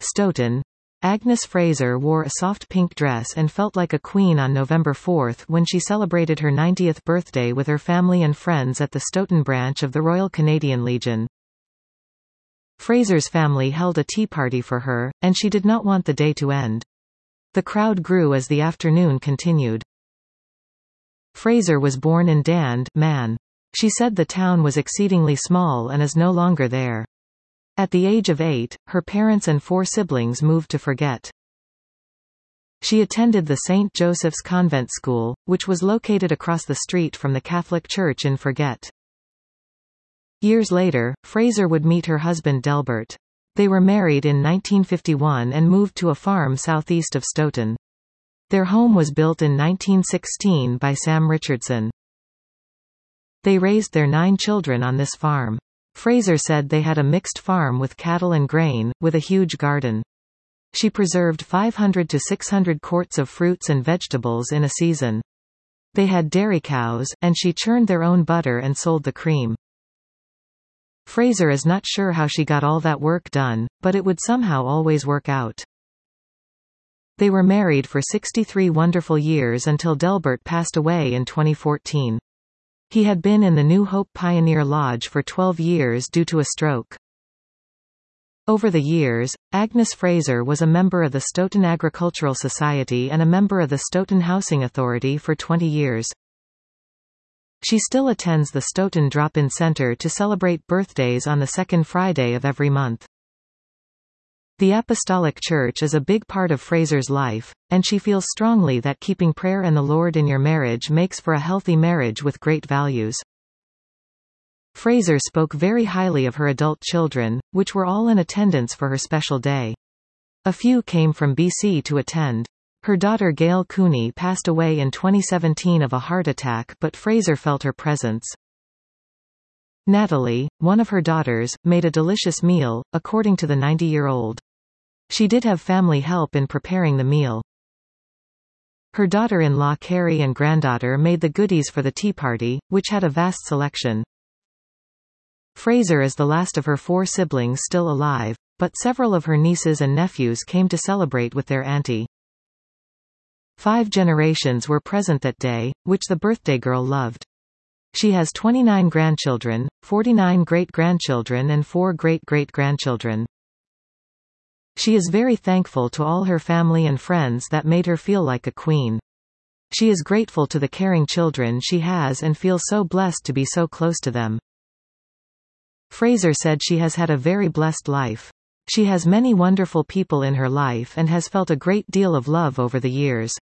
Stoughton. Agnes Fraser wore a soft pink dress and felt like a queen on November 4 when she celebrated her 90th birthday with her family and friends at the Stoughton branch of the Royal Canadian Legion. Fraser's family held a tea party for her, and she did not want the day to end. The crowd grew as the afternoon continued. Fraser was born in Dand, Man. She said the town was exceedingly small and is no longer there. At the age of 8, her parents and 4 siblings moved to Forget. She attended the St. Joseph's Convent School, which was located across the street from the Catholic Church in Forget. Years later, Fraser would meet her husband Delbert. They were married in 1951 and moved to a farm southeast of Stoughton. Their home was built in 1916 by Sam Richardson. They raised their 9 children on this farm. Fraser said they had a mixed farm with cattle and grain, with a huge garden. She preserved 500 to 600 quarts of fruits and vegetables in a season. They had dairy cows, and she churned their own butter and sold the cream. Fraser is not sure how she got all that work done, but it would somehow always work out. They were married for 63 wonderful years until Delbert passed away in 2014. He had been in the New Hope Pioneer Lodge for 12 years due to a stroke. Over the years, Agnes Fraser was a member of the Stoughton Agricultural Society and a member of the Stoughton Housing Authority for 20 years. She still attends the Stoughton Drop-In Center to celebrate birthdays on the second Friday of every month. The Apostolic Church is a big part of Fraser's life, and she feels strongly that keeping prayer and the Lord in your marriage makes for a healthy marriage with great values. Fraser spoke very highly of her adult children, which were all in attendance for her special day. A few came from BC to attend. Her daughter Gail Cooney passed away in 2017 of a heart attack, but Fraser felt her presence. Natalie, one of her daughters, made a delicious meal, according to the 90-year-old. She did have family help in preparing the meal. Her daughter-in-law Carrie and granddaughter made the goodies for the tea party, which had a vast selection. Fraser is the last of her 4 siblings still alive, but several of her nieces and nephews came to celebrate with their auntie. 5 generations were present that day, which the birthday girl loved. She has 29 grandchildren, 49 great-grandchildren and 4 great-great-grandchildren. She is very thankful to all her family and friends that made her feel like a queen. She is grateful to the caring children she has and feels so blessed to be so close to them. Fraser said she has had a very blessed life. She has many wonderful people in her life and has felt a great deal of love over the years.